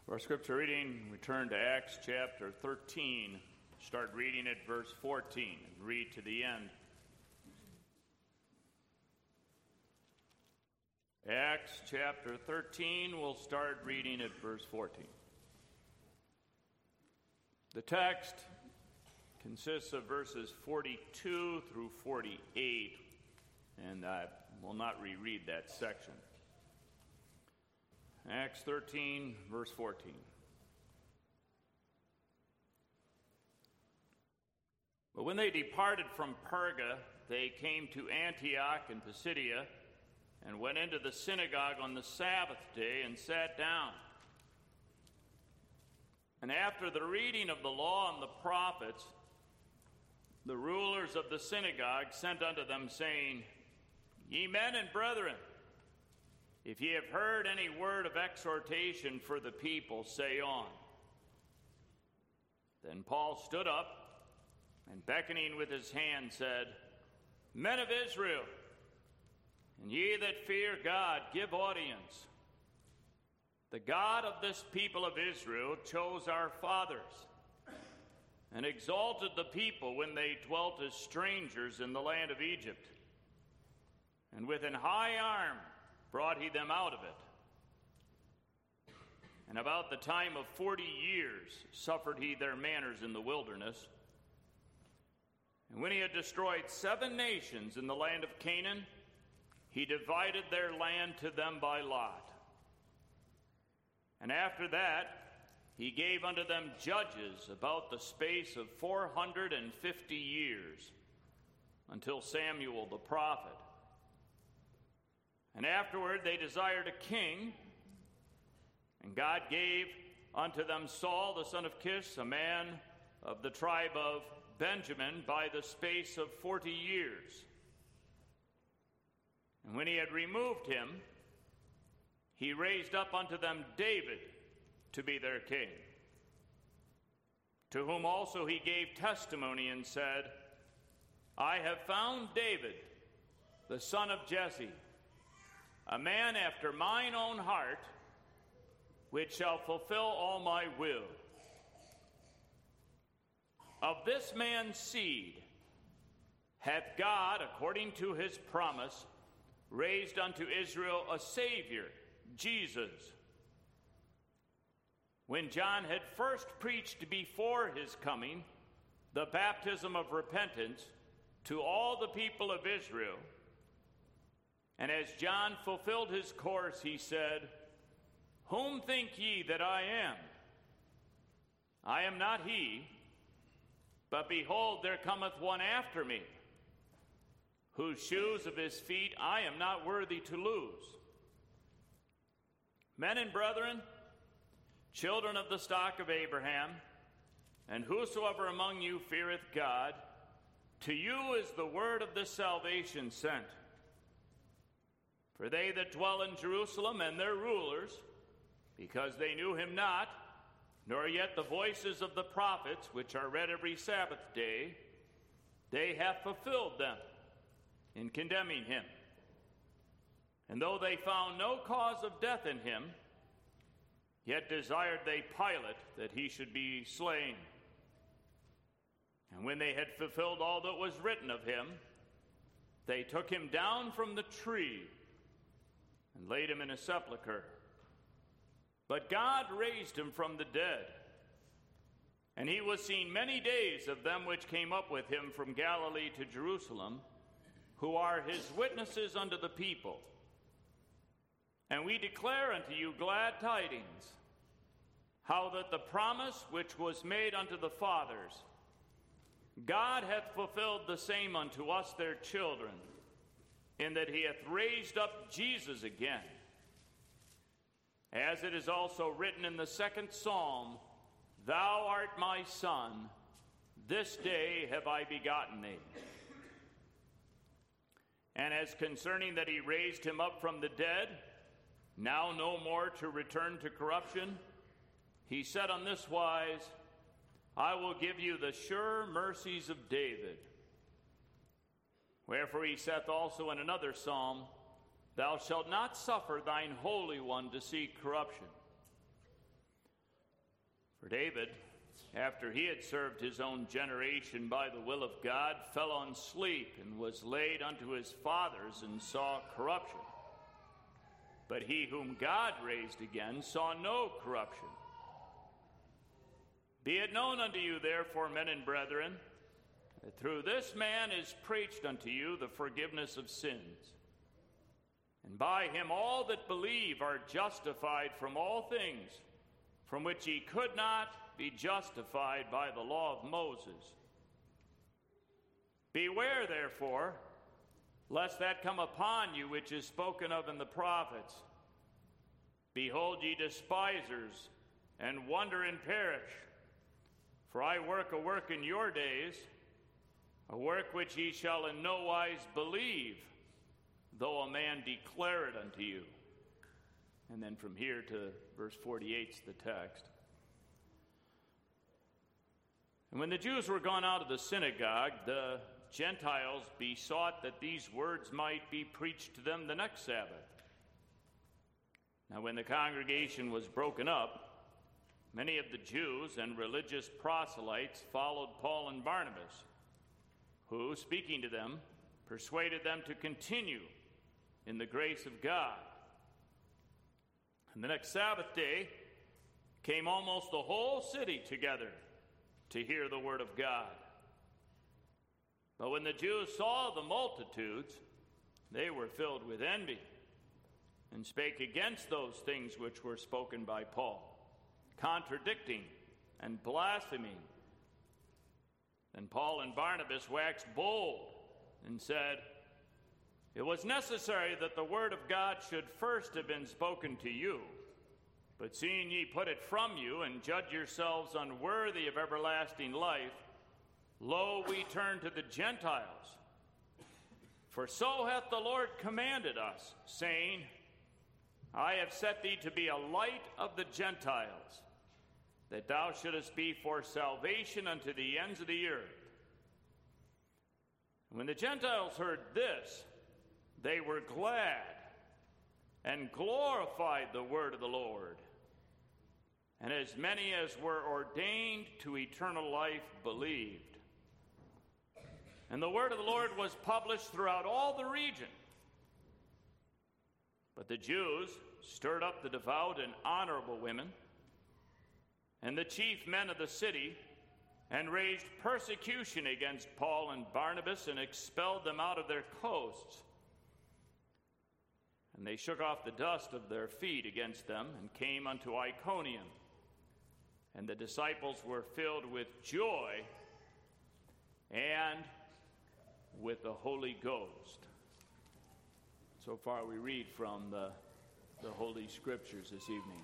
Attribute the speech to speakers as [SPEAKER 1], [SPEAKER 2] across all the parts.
[SPEAKER 1] For our scripture reading, we turn to Acts chapter 13. Start reading at verse 14 and read to the end. Acts chapter 13, we'll start reading at verse 14. The text consists of verses 42 through 48, and I will not reread that section. Acts 13, verse 14. But when they departed from Perga, they came to Antioch in Pisidia, and went into the synagogue on the Sabbath day and sat down. And after the reading of the law and the prophets, the rulers of the synagogue sent unto them, saying, Ye men and brethren, if ye have heard any word of exhortation for the people, say on. Then Paul stood up, and beckoning with his hand said, Men of Israel, and ye that fear God, give audience. The God of this people of Israel chose our fathers, and exalted the people when they dwelt as strangers in the land of Egypt. And with an high arm brought he them out of it. And about the time of 40 years suffered he their manners in the wilderness. And when he had destroyed 7 nations in the land of Canaan, he divided their land to them by lot. And after that, he gave unto them judges about the space of 450 years, until Samuel the prophet. And afterward they desired a king, and God gave unto them Saul the son of Kish, a man of the tribe of Benjamin, by the space of 40 years. And when he had removed him, he raised up unto them David to be their king, to whom also he gave testimony and said, I have found David, the son of Jesse, a man after mine own heart, which shall fulfill all my will. Of this man's seed hath God, according to his promise, raised unto Israel a Savior, Jesus. When John had first preached before his coming the baptism of repentance to all the people of Israel, and as John fulfilled his course, he said, Whom think ye that I am? I am not he, but behold, there cometh one after me, whose shoes of his feet I am not worthy to loose. Men and brethren, children of the stock of Abraham, and whosoever among you feareth God, to you is the word of this salvation sent. For they that dwell in Jerusalem and their rulers, because they knew him not, nor yet the voices of the prophets, which are read every Sabbath day, they have fulfilled them in condemning him. And though they found no cause of death in him, yet desired they Pilate that he should be slain. And when they had fulfilled all that was written of him, they took him down from the tree and laid him in a sepulchre. But God raised him from the dead, and he was seen many days of them which came up with him from Galilee to Jerusalem, who are his witnesses unto the people. And we declare unto you glad tidings, how that the promise which was made unto the fathers, God hath fulfilled the same unto us their children, in that he hath raised up Jesus again, as it is also written in the 2nd Psalm, Thou art my son, this day have I begotten thee. And as concerning that he raised him up from the dead, now no more to return to corruption, he said on this wise, I will give you the sure mercies of David. Wherefore he saith also in another psalm, Thou shalt not suffer thine Holy One to see corruption. For David, after he had served his own generation by the will of God, fell on sleep and was laid unto his fathers and saw corruption. But he whom God raised again saw no corruption. Be it known unto you, therefore, men and brethren, that through this man is preached unto you the forgiveness of sins. And by him all that believe are justified from all things, from which ye could not be justified by the law of Moses. Beware, therefore, lest that come upon you which is spoken of in the prophets. Behold, ye despisers, and wonder and perish. For I work a work in your days, a work which ye shall in no wise believe, though a man declare it unto you. And then from here to verse 48 is the text. And when the Jews were gone out of the synagogue, the Gentiles besought that these words might be preached to them the next Sabbath. Now when the congregation was broken up, many of the Jews and religious proselytes followed Paul and Barnabas, who, speaking to them, persuaded them to continue in the grace of God. And the next Sabbath day came almost the whole city together to hear the word of God. But when the Jews saw the multitudes, they were filled with envy, and spake against those things which were spoken by Paul, contradicting and blaspheming. Then Paul and Barnabas waxed bold and said, It was necessary that the word of God should first have been spoken to you. But seeing ye put it from you, and judge yourselves unworthy of everlasting life, lo, we turn to the Gentiles. For so hath the Lord commanded us, saying, I have set thee to be a light of the Gentiles, that thou shouldest be for salvation unto the ends of the earth. And when the Gentiles heard this, they were glad and glorified the word of the Lord. And as many as were ordained to eternal life believed. And the word of the Lord was published throughout all the region. But the Jews stirred up the devout and honorable women and the chief men of the city, and raised persecution against Paul and Barnabas, and expelled them out of their coasts. And they shook off the dust of their feet against them, and came unto Iconium. And the disciples were filled with joy and with the Holy Ghost. So far we read from the Holy Scriptures this evening.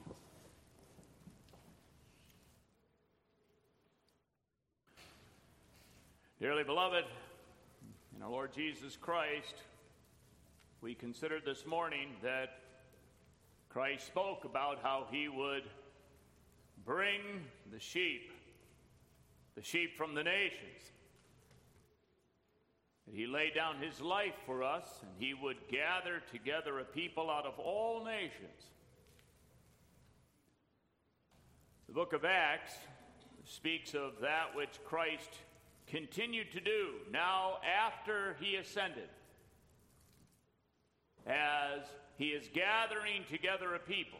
[SPEAKER 1] Dearly beloved, in our Lord Jesus Christ, we considered this morning that Christ spoke about how he would bring the sheep from the nations. That he laid down his life for us, and he would gather together a people out of all nations. The book of Acts speaks of that which Christ continued to do now after he ascended, as he is gathering together a people.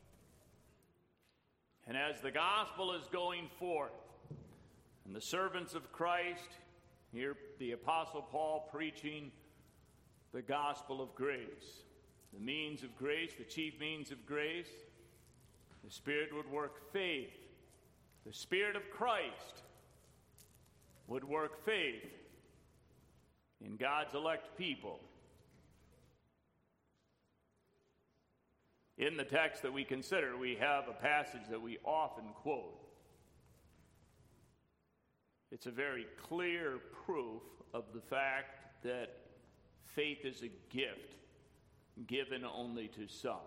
[SPEAKER 1] And as the gospel is going forth, and the servants of Christ, here the Apostle Paul preaching the gospel of grace, the means of grace, the chief means of grace, the Spirit would work faith. The Spirit of Christ would work faith in God's elect people. In the text that we consider, we have a passage that we often quote. It's a very clear proof of the fact that faith is a gift given only to some.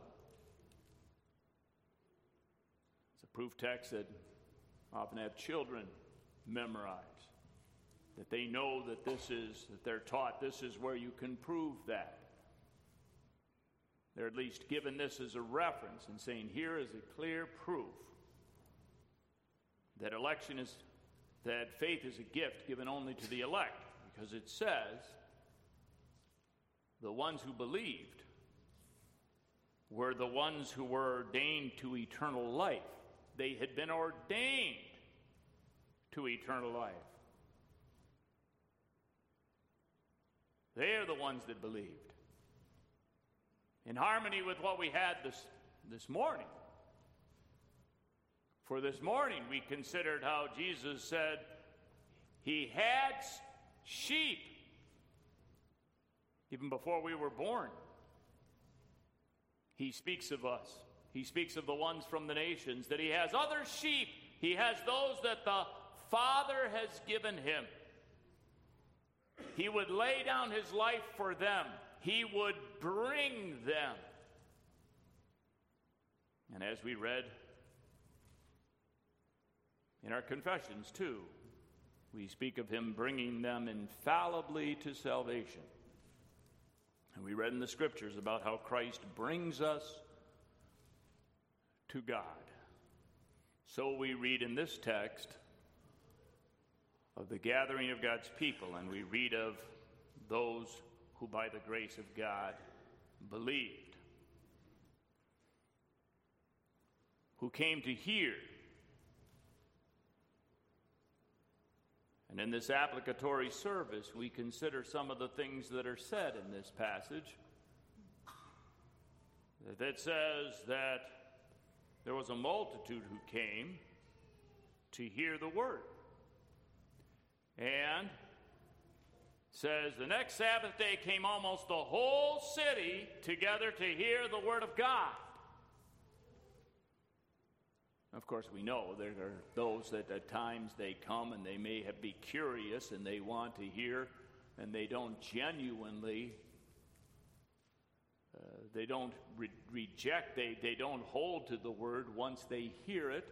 [SPEAKER 1] It's a proof text that often have children memorize, that they know that that they're taught this is where you can prove that. They're at least given this as a reference and saying, here is a clear proof that faith is a gift given only to the elect, because it says the ones who believed were the ones who were ordained to eternal life. They had been ordained to eternal life. They are the ones that believed. In harmony with what we had this morning. For this morning we considered how Jesus said he had sheep even before we were born. He speaks of us. He speaks of the ones from the nations, that he has other sheep. He has those that the Father has given him. He would lay down his life for them. He would bring them. And as we read in our confessions too, we speak of him bringing them infallibly to salvation. And we read in the scriptures about how Christ brings us to God. So we read in this text of the gathering of God's people, and we read of those who by the grace of God believed, who came to hear. And in this applicatory service, we consider some of the things that are said in this passage that says that there was a multitude who came to hear the word. And says the next Sabbath day came almost the whole city together to hear the word of God. Of course, we know there are those that at times they come and they may be curious and they want to hear, and they don't genuinely, they don't reject, they don't hold to the word once they hear it,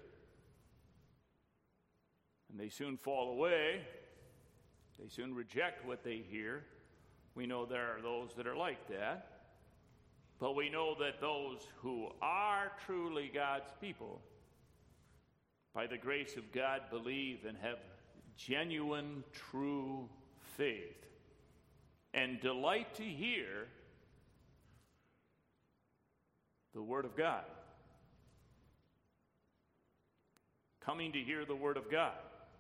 [SPEAKER 1] and they soon fall away. They soon reject what they hear. We know there are those that are like that. But we know that those who are truly God's people, by the grace of God, believe and have genuine, true faith and delight to hear the Word of God. Coming to hear the Word of God.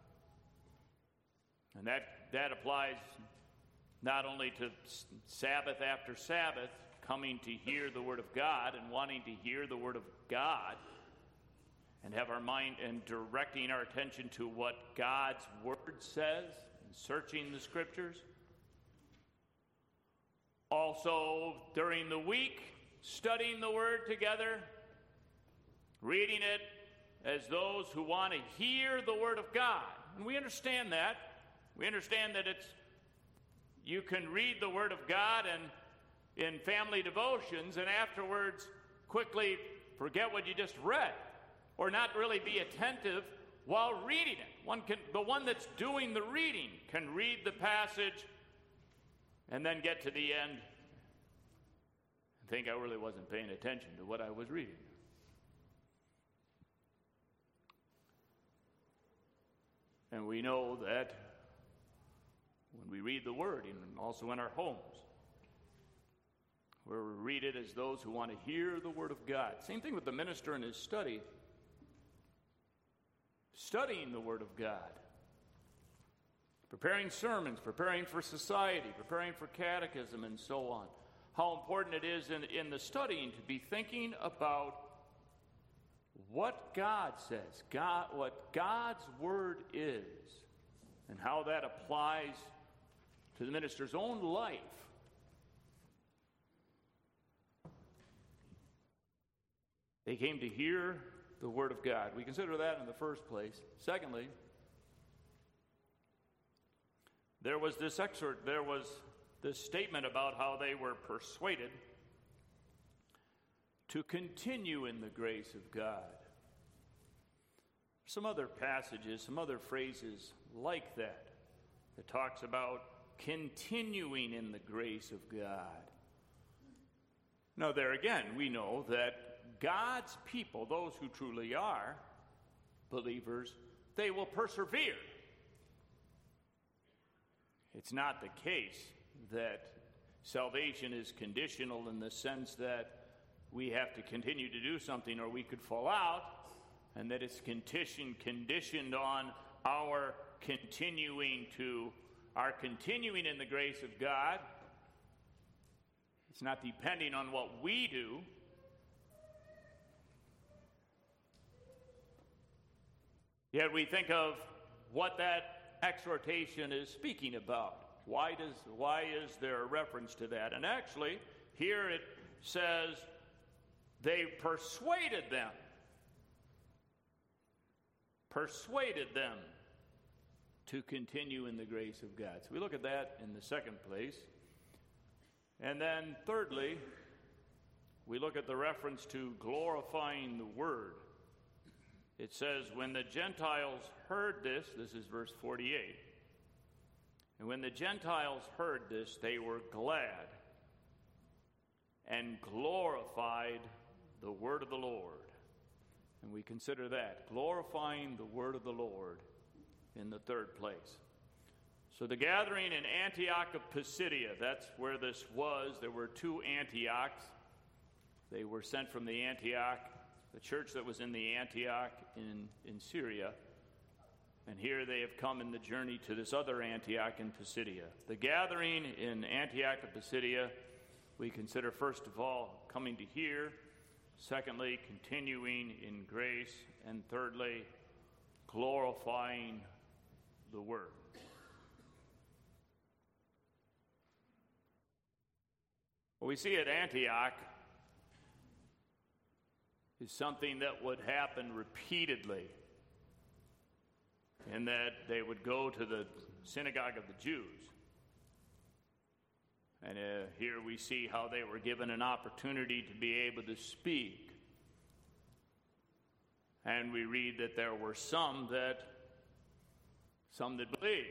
[SPEAKER 1] And that applies not only to Sabbath after Sabbath, coming to hear the Word of God and wanting to hear the Word of God and have our mind and directing our attention to what God's Word says and searching the Scriptures. Also, during the week, studying the Word together, reading it as those who want to hear the Word of God. And we understand that. We understand that you can read the Word of God and in family devotions and afterwards quickly forget what you just read or not really be attentive while reading it. The one that's doing the reading can read the passage and then get to the end and think I really wasn't paying attention to what I was reading. And we know that when we read the Word, and also in our homes, where we read it as those who want to hear the Word of God. Same thing with the minister in his study. Studying the Word of God. Preparing sermons, preparing for society, preparing for catechism, and so on. How important it is in the studying to be thinking about what God says, what God's Word is, and how that applies to the minister's own life. They came to hear the Word of God. We consider that in the first place. Secondly, there was this statement about how they were persuaded to continue in the grace of God. Some other passages, some other phrases like that talks about continuing in the grace of God. Now there again, we know that God's people, those who truly are believers, they will persevere. It's not the case that salvation is conditional in the sense that we have to continue to do something or we could fall out, and that it's conditioned on our continuing in the grace of God. It's not depending on what we do. Yet we think of what that exhortation is speaking about. Why is there a reference to that? And actually, here it says, they persuaded them. Persuaded them to continue in the grace of God. So we look at that in the second place. And then thirdly, we look at the reference to glorifying the Word. It says, when the Gentiles heard this is verse 48, and when the Gentiles heard this, they were glad and glorified the word of the Lord. And we consider that, glorifying the word of the Lord, in the third place. So the gathering in Antioch of Pisidia, that's where this was. There were two Antiochs. They were sent from the church that was in the Antioch in Syria. And here they have come in the journey to this other Antioch in Pisidia. The gathering in Antioch of Pisidia, we consider first of all coming to hear, secondly continuing in grace, and thirdly glorifying the Word. What we see at Antioch is something that would happen repeatedly, in that they would go to the synagogue of the Jews. And here we see how they were given an opportunity to be able to speak. And we read that there were some that believed,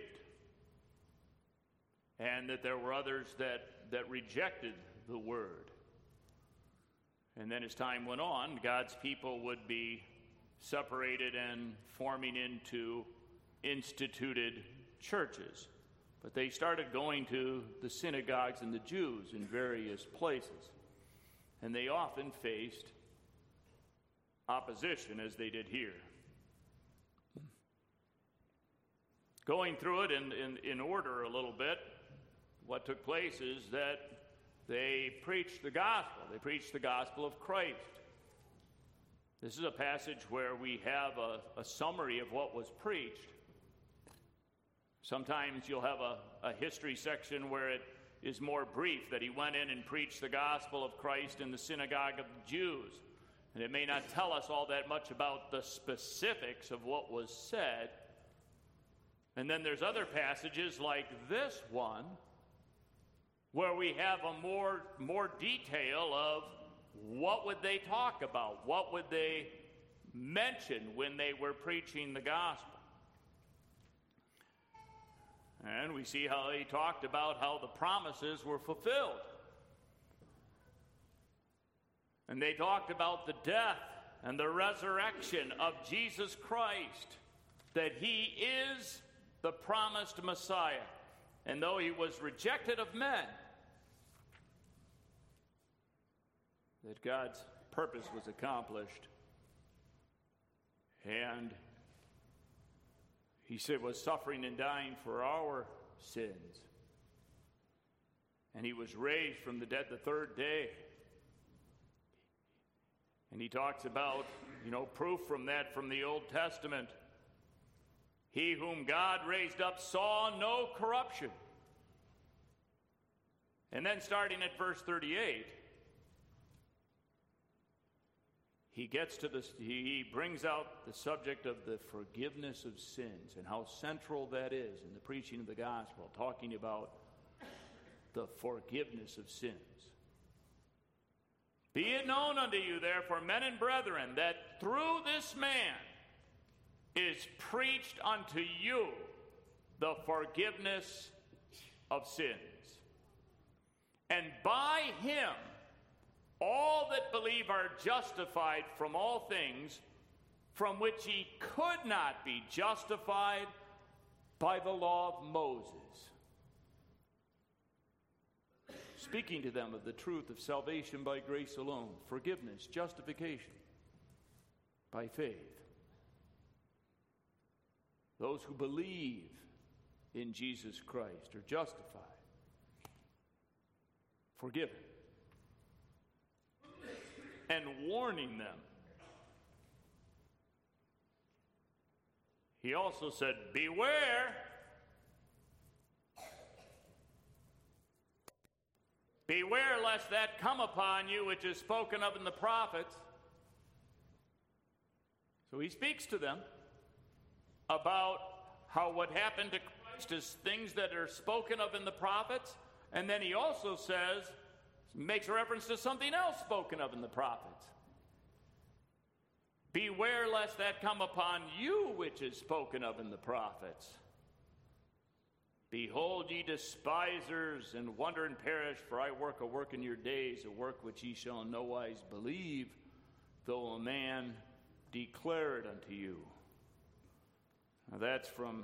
[SPEAKER 1] and that there were others that rejected the word. And then as time went on, God's people would be separated and forming into instituted churches. But they started going to the synagogues and the Jews in various places. And they often faced opposition, as they did here. Going through it in order a little bit, what took place is that they preached the gospel. They preached the gospel of Christ. This is a passage where we have a summary of what was preached. Sometimes you'll have a history section where it is more brief, that he went in and preached the gospel of Christ in the synagogue of the Jews. And it may not tell us all that much about the specifics of what was said. And then there's other passages like this one, where we have a more detail of what would they talk about, what would they mention when they were preaching the gospel. And we see how he talked about how the promises were fulfilled. And they talked about the death and the resurrection of Jesus Christ, that he is the promised Messiah. And though he was rejected of men, that God's purpose was accomplished. And he said was suffering and dying for our sins. And he was raised from the dead the third day. And he talks about, proof from that from the Old Testament. He whom God raised up saw no corruption. And then starting at verse 38, he brings out the subject of the forgiveness of sins and how central that is in the preaching of the gospel, talking about the forgiveness of sins. Be it known unto you, therefore, men and brethren, that through this man is preached unto you the forgiveness of sins. And by him all that believe are justified from all things from which ye could not be justified by the law of Moses. Speaking to them of the truth of salvation by grace alone, forgiveness, justification by faith. Those who believe in Jesus Christ are justified, forgiven, and warning them. He also said, beware. Beware lest that come upon you which is spoken of in the prophets. So he speaks to them about how what happened to Christ is things that are spoken of in the prophets. And then he also says, makes a reference to something else spoken of in the prophets. Beware lest that come upon you which is spoken of in the prophets. Behold, ye despisers, and wonder and perish, for I work a work in your days, a work which ye shall in no wise believe, though a man declare it unto you. Now that's from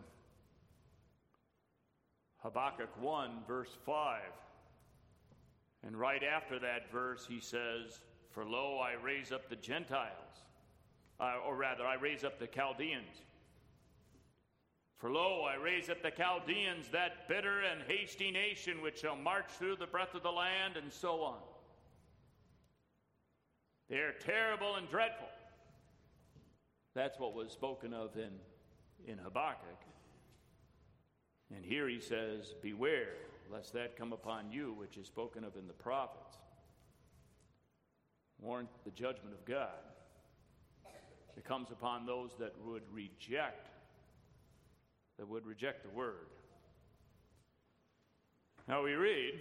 [SPEAKER 1] Habakkuk 1, verse 5. And right after that verse, he says, for lo, I raise up the Gentiles, I raise up the Chaldeans. For lo, I raise up the Chaldeans, that bitter and hasty nation, which shall march through the breadth of the land, and so on. They are terrible and dreadful. That's what was spoken of in Habakkuk. And here he says, beware, lest that come upon you, which is spoken of in the prophets. Warn the judgment of God. It comes upon those that would reject the word. Now we read,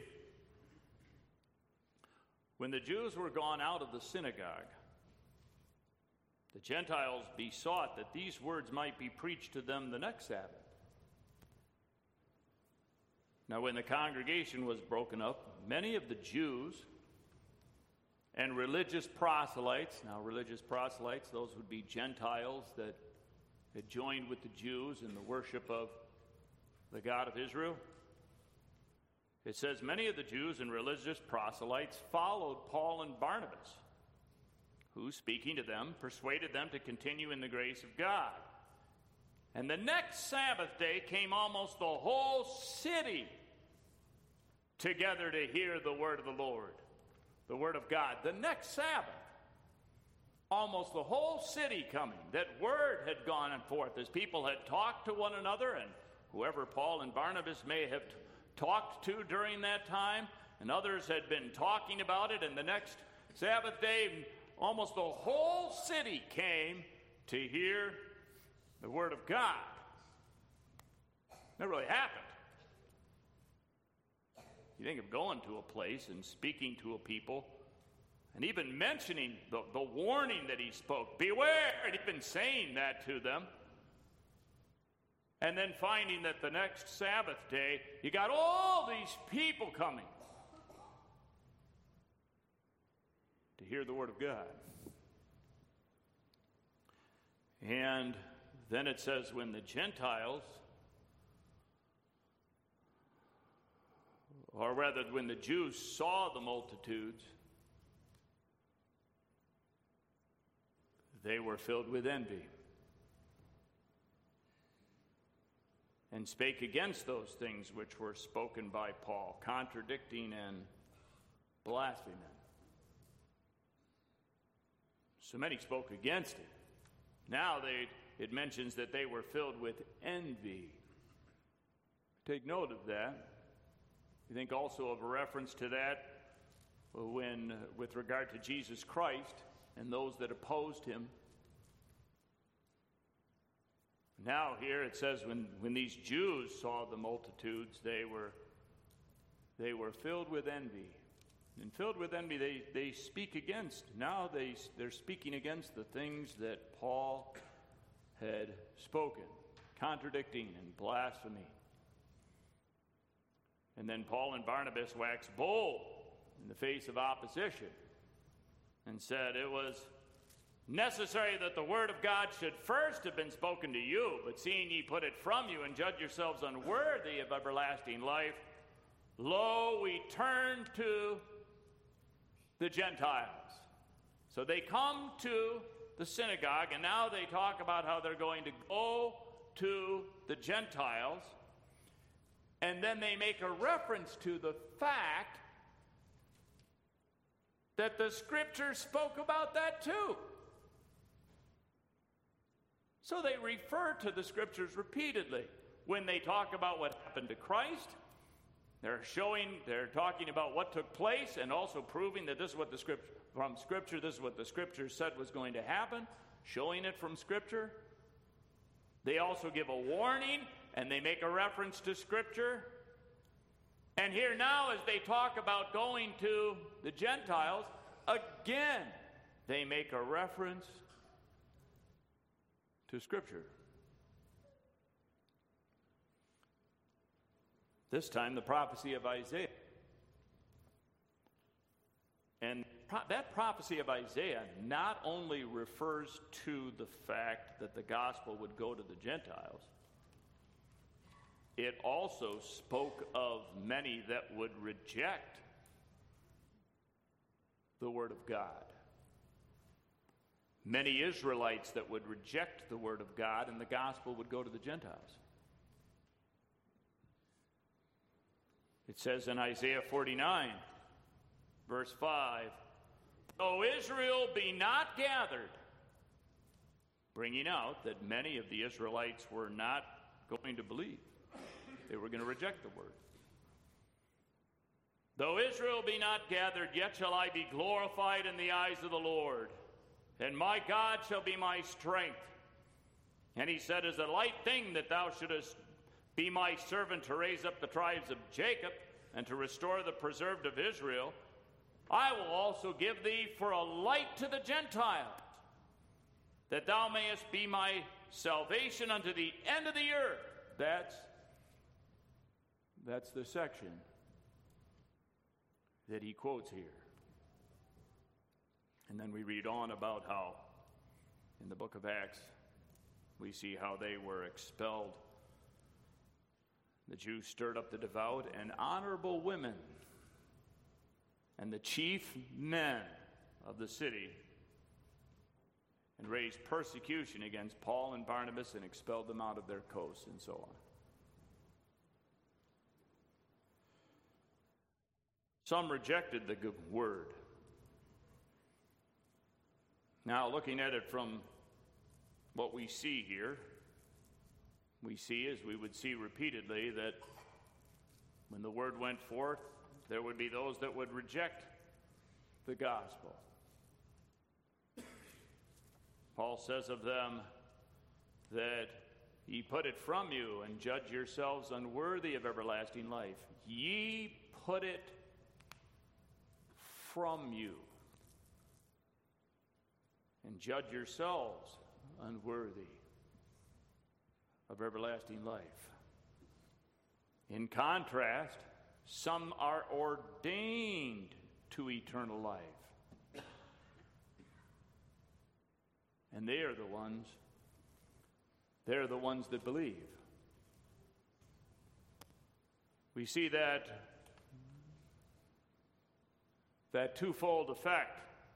[SPEAKER 1] when the Jews were gone out of the synagogue, the Gentiles besought that these words might be preached to them the next Sabbath. Now when the congregation was broken up, many of the Jews and religious proselytes, those would be Gentiles that had joined with the Jews in the worship of the God of Israel. It says, many of the Jews and religious proselytes followed Paul and Barnabas, who, speaking to them, persuaded them to continue in the grace of God. And the next Sabbath day came almost the whole city together to hear the word of the Lord, the word of God. The next Sabbath, almost the whole city coming. That word had gone forth as people had talked to one another, and whoever Paul and Barnabas may have talked to during that time, and others had been talking about it, and the next Sabbath day, almost the whole city came to hear the word of God. That really happened. You think of going to a place and speaking to a people, and even mentioning the warning that he spoke, beware, and he'd been saying that to them. And then finding that the next Sabbath day, you got all these people coming to hear the word of God. And then it says, when the Gentiles, or rather when the Jews saw the multitudes, they were filled with envy and spake against those things which were spoken by Paul, contradicting and blaspheming. So many spoke against it. Now it mentions that they were filled with envy. Take note of that. You think also of a reference to that when, with regard to Jesus Christ and those that opposed him. Now here it says when these Jews saw the multitudes, they were filled with envy. And filled with envy, they speak against. Now they're speaking against the things that Paul had spoken, contradicting and blasphemy. And then Paul and Barnabas waxed bold in the face of opposition and said it was necessary that the word of God should first have been spoken to you, but seeing ye put it from you and judge yourselves unworthy of everlasting life, lo, we turn to the Gentiles. So they come to the synagogue, and now they talk about how they're going to go to the Gentiles, and then they make a reference to the fact that the Scripture spoke about that too. So they refer to the Scriptures repeatedly. When they talk about what happened to Christ, they're talking about what took place and also proving that this is what the Scripture, this is what the Scripture said was going to happen, showing it from Scripture. They also give a warning and they make a reference to Scripture. And here now, as they talk about going to the Gentiles, again, they make a reference to Scripture. This time, the prophecy of Isaiah. And that prophecy of Isaiah not only refers to the fact that the gospel would go to the Gentiles, it also spoke of many that would reject the Word of God. Many Israelites that would reject the Word of God, and the gospel would go to the Gentiles. It says in Isaiah 49, verse 5, "Though Israel be not gathered," bringing out that many of the Israelites were not going to believe. They were going to reject the Word. "Though Israel be not gathered, yet shall I be glorified in the eyes of the Lord, and my God shall be my strength. And he said, Is a light thing that thou shouldest be my servant to raise up the tribes of Jacob and to restore the preserved of Israel. I will also give thee for a light to the Gentiles, that thou mayest be my salvation unto the end of the earth." That's the section that he quotes here. And then we read on about how in the book of Acts we see how they were expelled. The Jews stirred up the devout and honorable women and the chief men of the city and raised persecution against Paul and Barnabas and expelled them out of their coasts and so on. Some rejected the good word. Now, looking at it from what we see here, we see, as we would see repeatedly, that when the word went forth, there would be those that would reject the gospel. Paul says of them that ye put it from you and judge yourselves unworthy of everlasting life. Ye put it from you and judge yourselves unworthy of everlasting life. In contrast, some are ordained to eternal life. And they're the ones that believe. We see that twofold effect.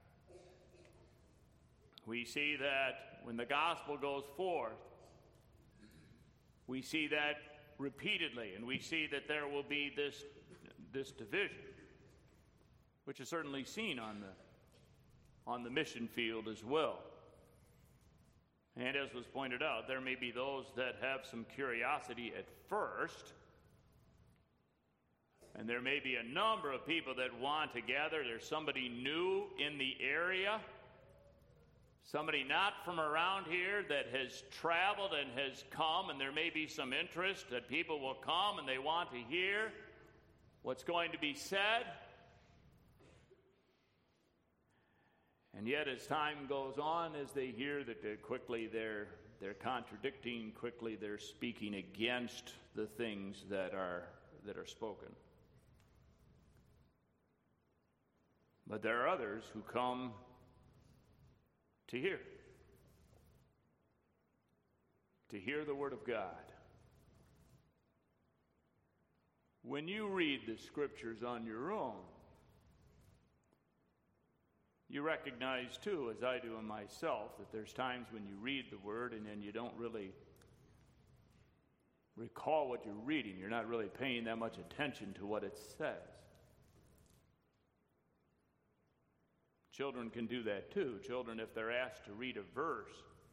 [SPEAKER 1] We see that when the gospel goes forth, we see that repeatedly, and we see that there will be this division, which is certainly seen on the mission field as well. And as was pointed out, there may be those that have some curiosity at first, and there may be a number of people that want to gather. There's somebody new in the area, somebody not from around here that has traveled and has come, and there may be some interest that people will come and they want to hear what's going to be said. And yet, as time goes on, as they hear that quickly they're contradicting, quickly they're speaking against the things that are spoken. But there are others who come to hear. To hear the Word of God. When you read the Scriptures on your own, you recognize too, as I do in myself, that there's times when you read the Word and then you don't really recall what you're reading. You're not really paying that much attention to what it says. Children can do that too. Children, if they're asked to read a verse,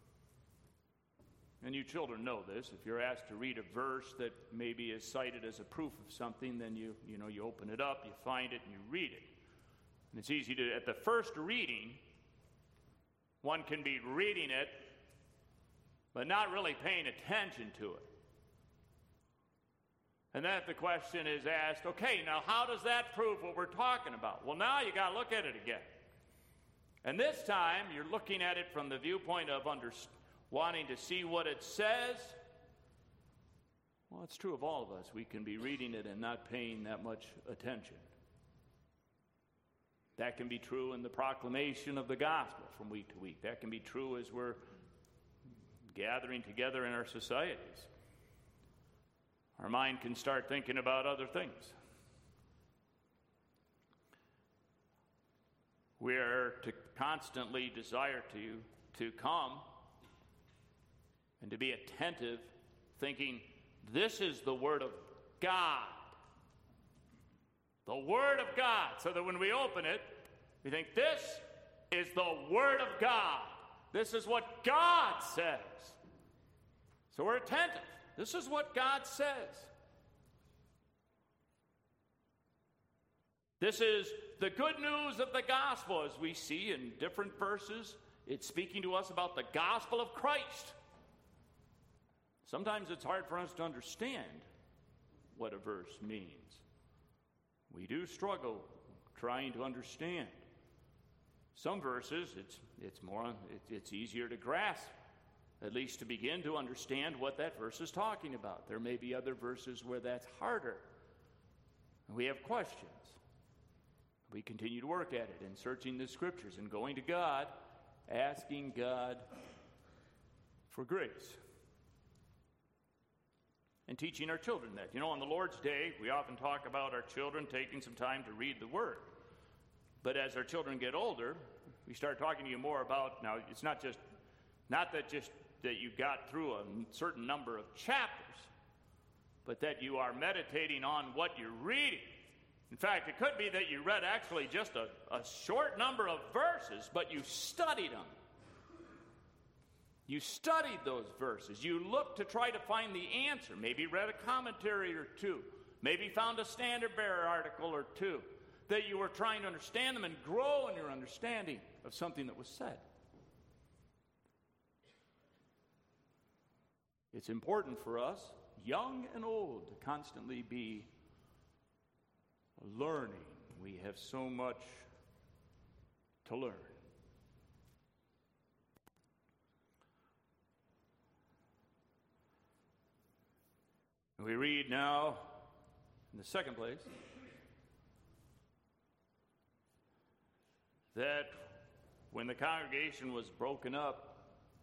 [SPEAKER 1] and you children know this, if you're asked to read a verse that maybe is cited as a proof of something, then you open it up, you find it, and you read it. And it's easy to, at the first reading, one can be reading it, but not really paying attention to it. And then if the question is asked, okay, now how does that prove what we're talking about? Well, now you got to look at it again. And this time, you're looking at it from the viewpoint of wanting to see what it says. Well, it's true of all of us. We can be reading it and not paying that much attention. That can be true in the proclamation of the gospel from week to week. That can be true as we're gathering together in our societies. Our mind can start thinking about other things. We are to constantly desire to come and to be attentive, thinking, this is the Word of God. The Word of God. So that when we open it, we think, this is the Word of God. This is what God says. So we're attentive. This is what God says. This is the good news of the gospel, as we see in different verses. It's speaking to us about the gospel of Christ. Sometimes it's hard for us to understand what a verse means. We do struggle trying to understand. Some verses, it's easier to grasp, at least to begin to understand what that verse is talking about. There may be other verses where that's harder. We have questions. We continue to work at it in searching the Scriptures and going to God, asking God for grace. And teaching our children that. On the Lord's Day, we often talk about our children taking some time to read the Word. But as our children get older, we start talking to you more about, now it's not that you got through a certain number of chapters, but that you are meditating on what you're reading. In fact, it could be that you read actually just a short number of verses, but you studied them. You studied those verses. You looked to try to find the answer. Maybe read a commentary or two. Maybe found a Standard Bearer article or two. That you were trying to understand them and grow in your understanding of something that was said. It's important for us, young and old, to constantly be learning. We have so much to learn. We read now, in the second place, that when the congregation was broken up,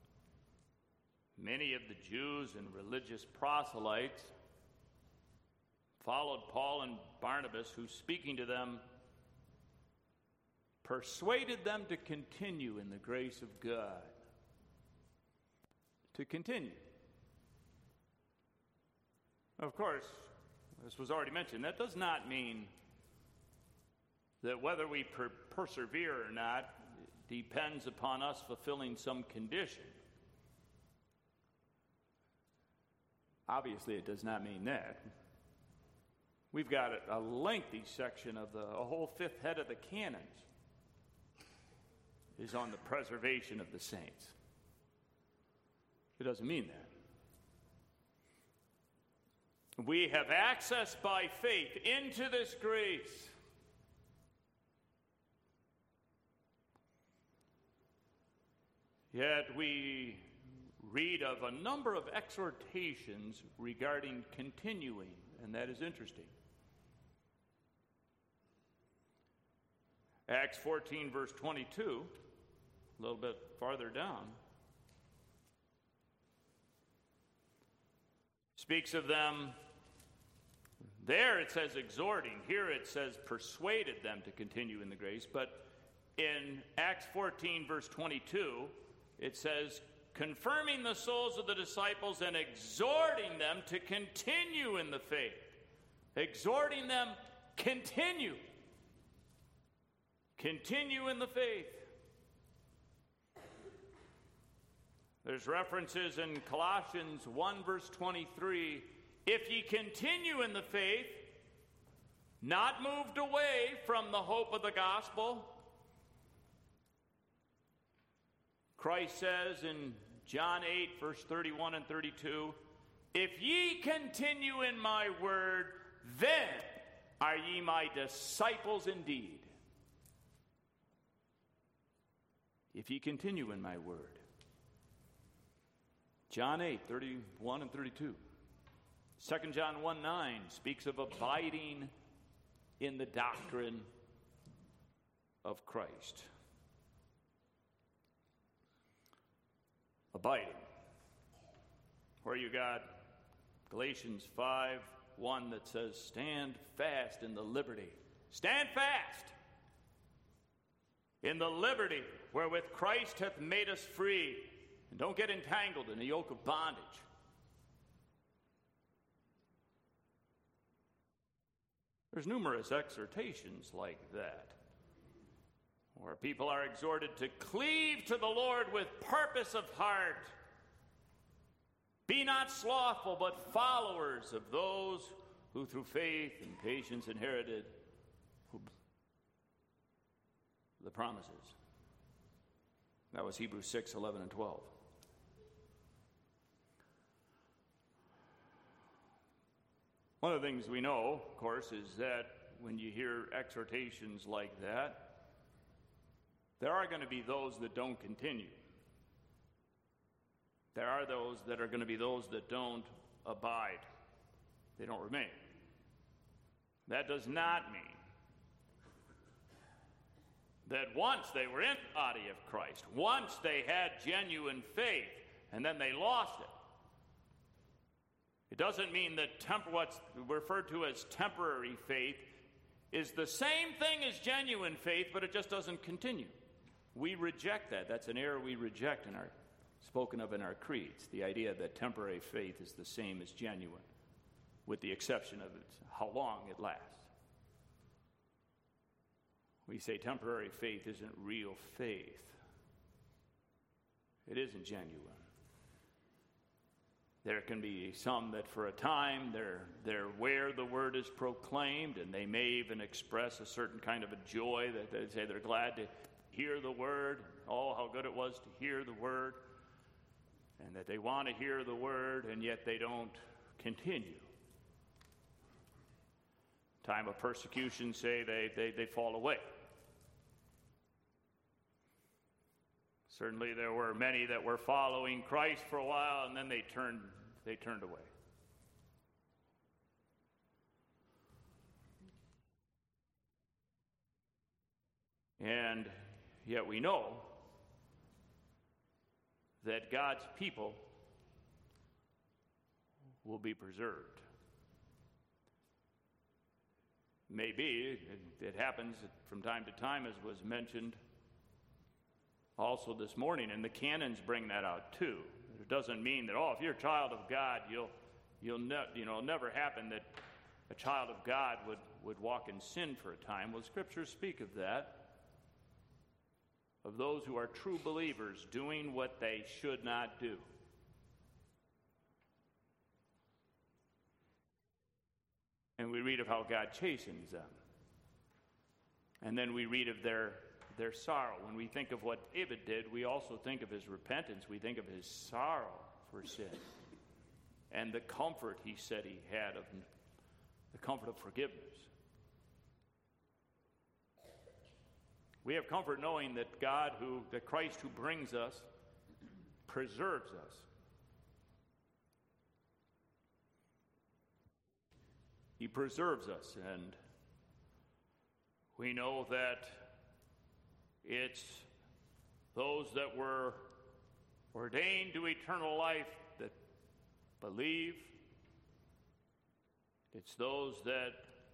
[SPEAKER 1] many of the Jews and religious proselytes followed Paul and Barnabas, who, speaking to them, persuaded them to continue in the grace of God. To continue. Of course, this was already mentioned, that does not mean that whether we persevere or not depends upon us fulfilling some condition. Obviously, it does not mean that. We've got a lengthy section of a whole fifth head of the canons is on the preservation of the saints. It doesn't mean that. We have access by faith into this grace. Yet we read of a number of exhortations regarding continuing, and that is interesting. Acts 14, verse 22, a little bit farther down. Speaks of them. There it says exhorting. Here it says persuaded them to continue in the grace. But in Acts 14, verse 22, it says confirming the souls of the disciples and exhorting them to continue in the faith. Exhorting them, continue. Continue in the faith. There's references in Colossians 1, verse 23. If ye continue in the faith, not moved away from the hope of the gospel. Christ says in John 8, verse 31 and 32, if ye continue in my word, then are ye my disciples indeed. If ye continue in my word. John 8, 31 and 32. 2 John 1, 9 speaks of abiding in the doctrine of Christ. Abiding. Where you got Galatians 5, 1 that says, stand fast in the liberty. Stand fast in the liberty wherewith Christ hath made us free. And don't get entangled in a yoke of bondage. There's numerous exhortations like that, where people are exhorted to cleave to the Lord with purpose of heart. Be not slothful, but followers of those who through faith and patience inherited the promises. That was Hebrews 6, 11, and 12. One of the things we know, of course, is that when you hear exhortations like that, there are going to be those that don't continue. There are those that are going to be those that don't abide. They don't remain. That does not mean that once they were in the body of Christ, once they had genuine faith, and then they lost it. It doesn't mean that what's referred to as temporary faith is the same thing as genuine faith, but it just doesn't continue. We reject that. That's an error we reject spoken of in our creeds. The idea that temporary faith is the same as genuine, with the exception of how long it lasts. We say temporary faith isn't real faith. It isn't genuine. There can be some that for a time they're where the word is proclaimed, and they may even express a certain kind of a joy that they say they're glad to hear the word. Oh, how good it was to hear the word. And that they want to hear the word, and yet they don't continue. Time of persecution, say they fall away. Certainly there were many that were following Christ for a while, and then they turned away. And yet we know that God's people will be preserved. Maybe it happens from time to time, as was mentioned also this morning, and the canons bring that out too. It doesn't mean that, if you're a child of God, it'll never happen that a child of God would walk in sin for a time. Well, scriptures speak of that, of those who are true believers doing what they should not do. And we read of how God chastens them. And then we read of their sorrow. When we think of what David did, we also think of his repentance. We think of his sorrow for sin. And the comfort he said he had, of the comfort of forgiveness. We have comfort knowing that that Christ who brings us, preserves us. He preserves us, and we know that it's those that were ordained to eternal life that believe. It's those that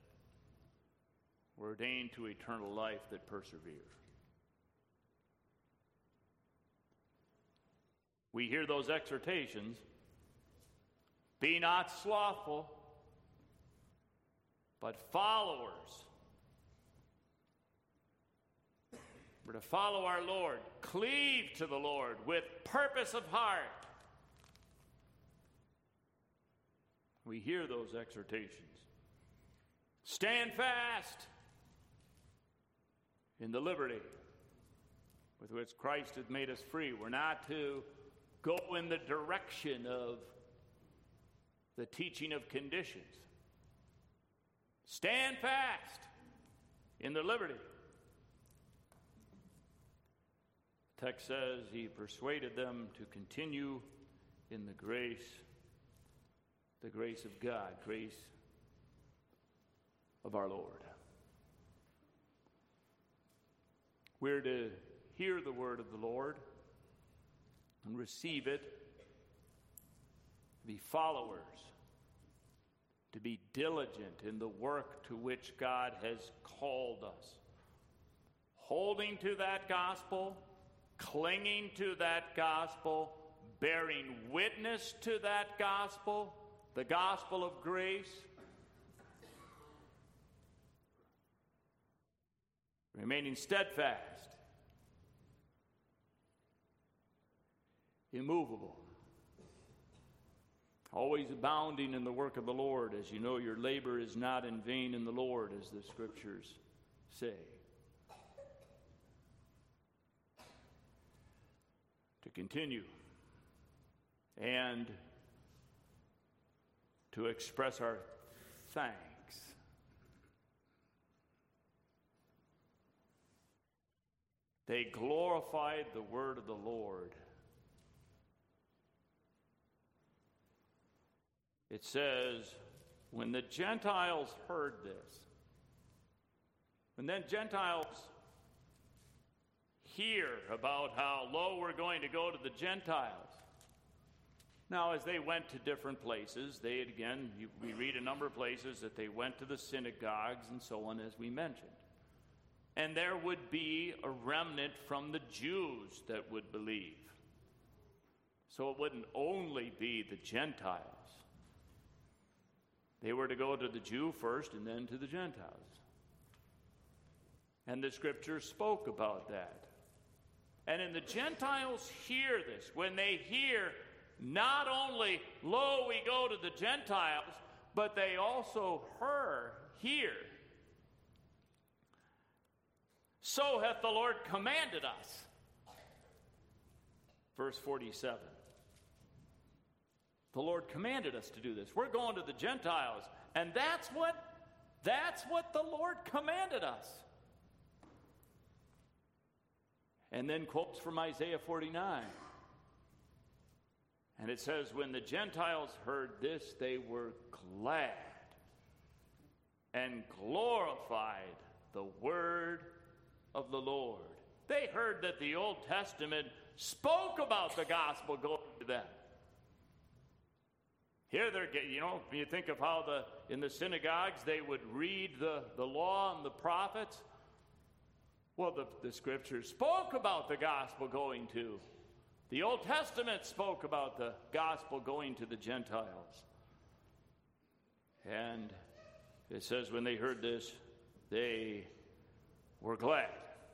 [SPEAKER 1] were ordained to eternal life that persevere. We hear those exhortations. Be not slothful, but followers. We're to follow our Lord, cleave to the Lord with purpose of heart. We hear those exhortations. Stand fast in the liberty with which Christ has made us free. We're not to go in the direction of the teaching of conditions. Stand fast in the liberty. The text says he persuaded them to continue in the grace of God, grace of our Lord. We're to hear the word of the Lord and receive it, to be followers, to be diligent in the work to which God has called us, holding to that gospel, clinging to that gospel, bearing witness to that gospel, the gospel of grace, remaining steadfast, immovable, always abounding in the work of the Lord. As you know, your labor is not in vain in the Lord, as the scriptures say. To continue and to express our thanks. They glorified the word of the Lord. It says, when the Gentiles heard this, when then Gentiles hear about how, lo, we're going to go to the Gentiles. Now, as they went to different places, we read a number of places that they went to the synagogues and so on, as we mentioned. And there would be a remnant from the Jews that would believe. So it wouldn't only be the Gentiles. They were to go to the Jew first and then to the Gentiles. And the scripture spoke about that. And in the Gentiles hear this, when they hear not only, lo, we go to the Gentiles, but they also hear. So hath the Lord commanded us. Verse 47. The Lord commanded us to do this. We're going to the Gentiles, and that's what the Lord commanded us. And then quotes from Isaiah 49. And it says, when the Gentiles heard this, they were glad and glorified the word of the Lord. They heard that the Old Testament spoke about the gospel going to them. Here you think of how in the synagogues they would read the law and the prophets. Well, the scriptures spoke about the gospel going to. The Old Testament spoke about the gospel going to the Gentiles. And it says when they heard this, they were glad.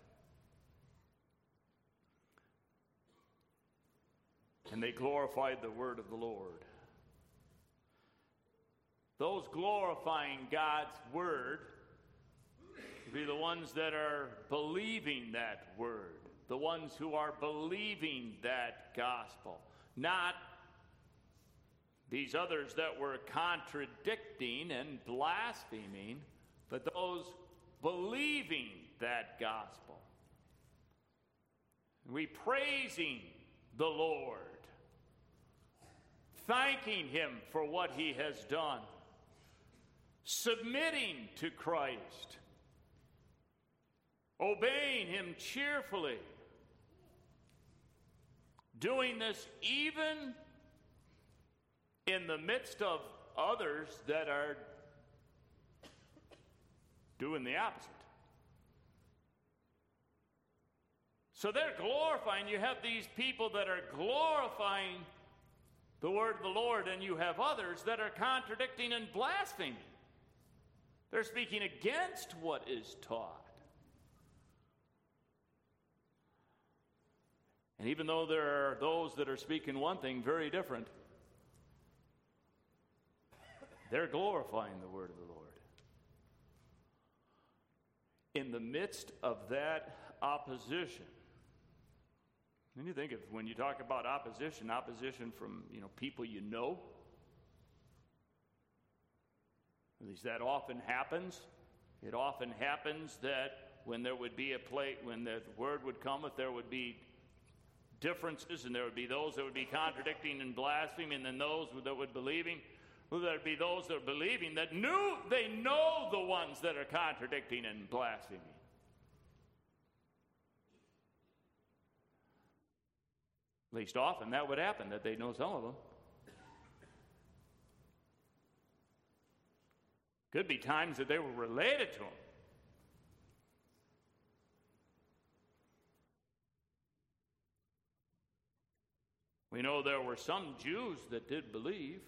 [SPEAKER 1] And they glorified the word of the Lord. Those glorifying God's word will be the ones that are believing that word, the ones who are believing that gospel, not these others that were contradicting and blaspheming, but those believing that gospel. We praising the Lord, thanking him for what he has done, submitting to Christ, obeying him cheerfully, doing this even in the midst of others that are doing the opposite. So they're glorifying. You have these people that are glorifying the word of the Lord, and you have others that are contradicting and blaspheming. They're speaking against what is taught. And even though there are those that are speaking one thing very different, they're glorifying the word of the Lord. In the midst of that opposition, and you think of when you talk about opposition from people you know. At least that often happens. It often happens that when there would be when the word would come, if there would be differences, and there would be those that would be contradicting and blaspheming, and then those that would believing. Well, there'd be those that are believing that they know the ones that are contradicting and blaspheming. At least often that would happen, that they know some of them. Could be times that they were related to them. We know there were some Jews that did believe.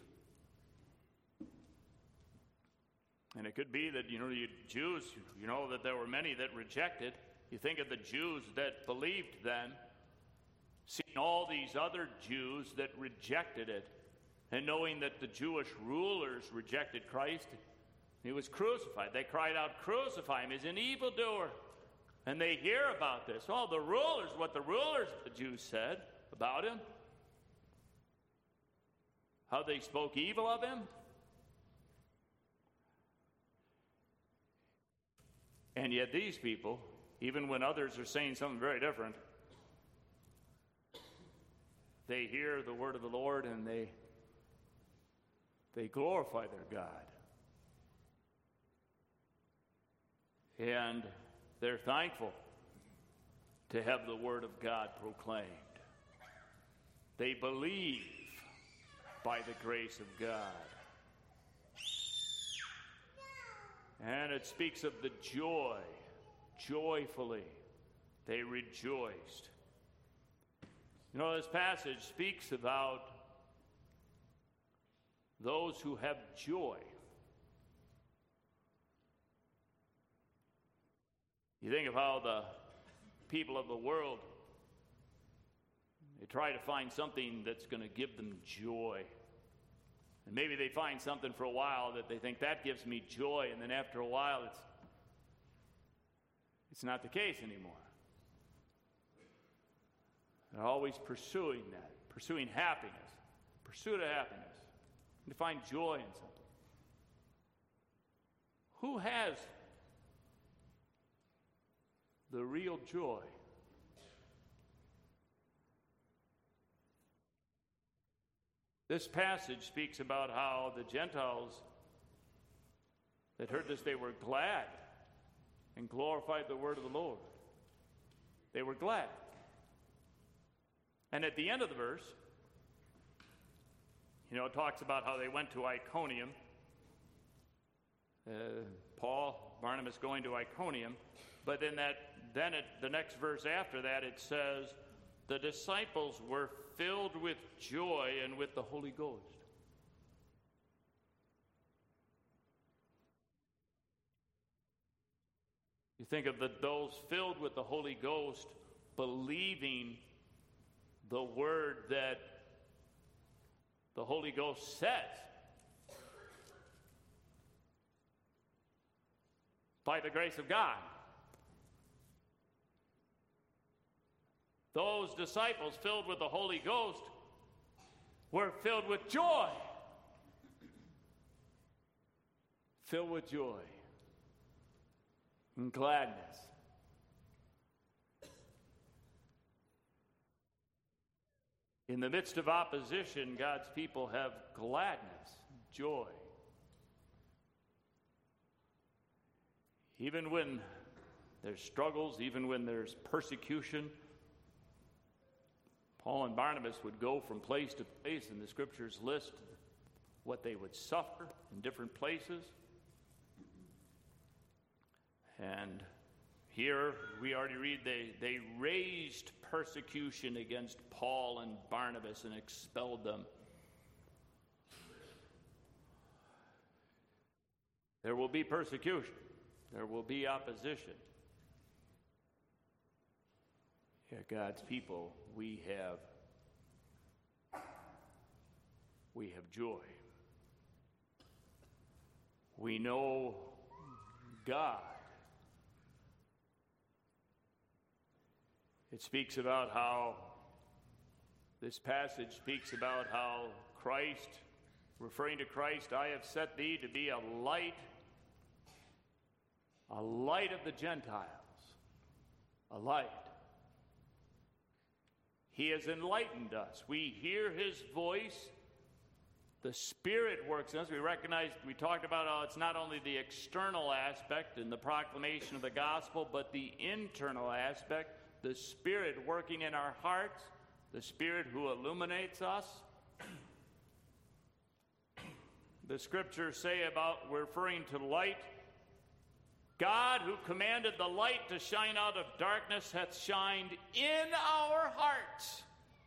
[SPEAKER 1] And it could be that, Jews, that there were many that rejected. You think of the Jews that believed then, seeing all these other Jews that rejected it, and knowing that the Jewish rulers rejected Christ, he was crucified. They cried out, "Crucify him, he's an evildoer." And they hear about this. What the rulers, the Jews said about him, how they spoke evil of him. And yet these people, even when others are saying something very different, they hear the word of the Lord and they glorify their God. And they're thankful to have the word of God proclaimed. They believe by the grace of God. And it speaks of the joy. Joyfully they rejoiced. This passage speaks about those who have joy. You think of how the people of the world, they try to find something that's going to give them joy. And maybe they find something for a while that they think that gives me joy, and then after a while it's not the case anymore. They're always pursuing that, pursuing happiness, pursuit of happiness, and to find joy in something. Who has the real joy? This passage speaks about how the Gentiles that heard this, they were glad and glorified the word of the Lord. They were glad. And at the end of the verse, it talks about how they went to Iconium. Paul, Barnabas going to Iconium. But the next verse after that, it says, the disciples were filled with joy and with the Holy Ghost. You think of those filled with the Holy Ghost believing the word that the Holy Ghost says. By the grace of God. Those disciples filled with the Holy Ghost were filled with joy. Filled with joy and gladness. In the midst of opposition, God's people have gladness, joy. Even when there's struggles, even when there's persecution, Paul and Barnabas would go from place to place, and the scriptures list what they would suffer in different places. And here we already read they raised persecution against Paul and Barnabas and expelled them. There will be persecution. There will be opposition. Yet God's people, we have joy. We know God. This passage speaks about how Christ, referring to Christ, I have set thee to be a light of the Gentiles, a light. He has enlightened us. We hear his voice. The Spirit works in us. We talked about how it's not only the external aspect in the proclamation of the gospel, but the internal aspect, the Spirit working in our hearts, the Spirit who illuminates us. The scriptures say about referring to light, God who commanded the light to shine out of darkness hath shined in our hearts,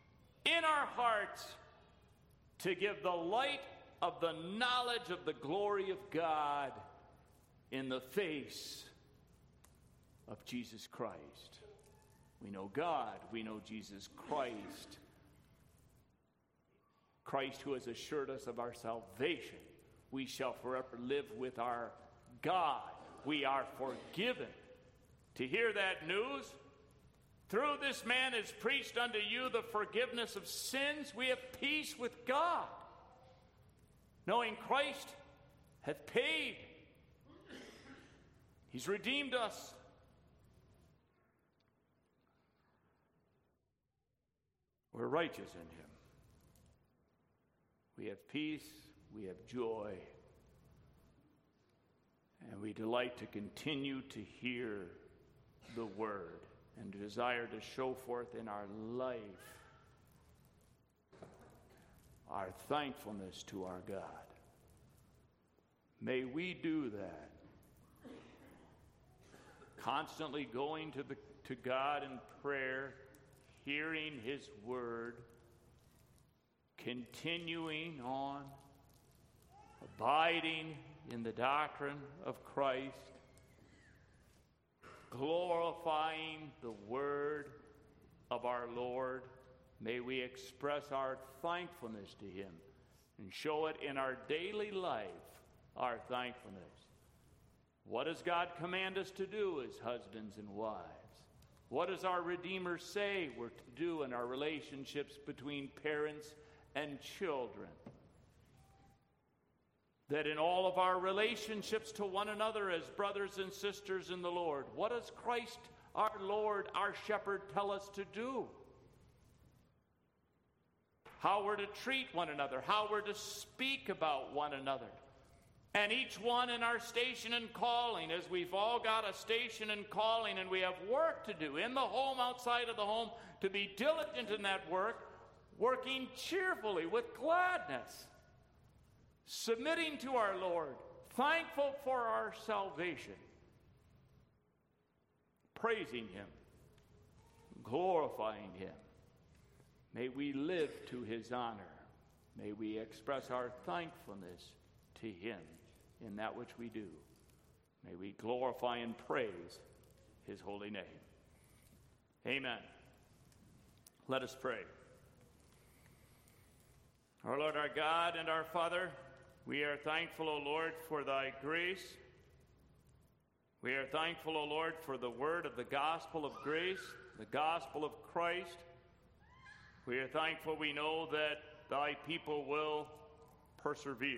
[SPEAKER 1] to give the light of the knowledge of the glory of God in the face of Jesus Christ. We know God, we know Jesus Christ. Christ who has assured us of our salvation. We shall forever live with our God. We are forgiven. To hear that news, through this man is preached unto you the forgiveness of sins. We have peace with God, knowing Christ hath paid. He's redeemed us. We're righteous in him. We have peace, we have joy, and we delight to continue to hear the word and desire to show forth in our life our thankfulness to our God. May we do that, constantly going to God in prayer, hearing his word, continuing on, abiding in the doctrine of Christ, glorifying the word of our Lord. May we express our thankfulness to him and show it in our daily life, our thankfulness. What does God command us to do as husbands and wives? What does our Redeemer say we're to do in our relationships between parents and children? That in all of our relationships to one another as brothers and sisters in the Lord, what does Christ, our Lord, our shepherd, tell us to do? How we're to treat one another, how we're to speak about one another. And each one in our station and calling, as we've all got a station and calling, and we have work to do in the home, outside of the home, to be diligent in that work, working cheerfully with gladness, submitting to our Lord, thankful for our salvation, praising him, glorifying him. May we live to his honor. May we express our thankfulness to him in that which we do. May we glorify and praise his holy name. Amen. Let us pray. Our Lord, our God, and our Father, we are thankful, O Lord, for thy grace. We are thankful, O Lord, for the word of the gospel of grace, the gospel of Christ. We are thankful we know that thy people will persevere.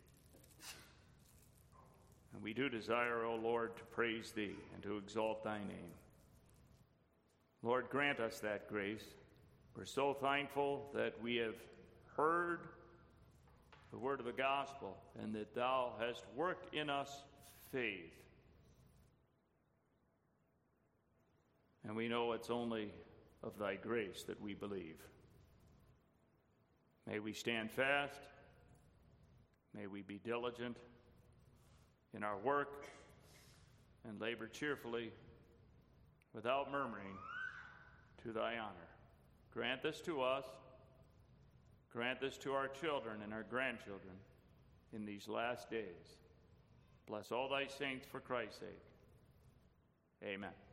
[SPEAKER 1] And we do desire, O Lord, to praise thee and to exalt thy name. Lord, grant us that grace. We're so thankful that we have heard the word of the gospel and that thou hast worked in us faith. And we know it's only of thy grace that we believe. May we stand fast. May we be diligent in our work and labor cheerfully without murmuring, to thy honor. Grant this to us. Grant this to our children and our grandchildren in these last days. Bless all thy saints for Christ's sake. Amen.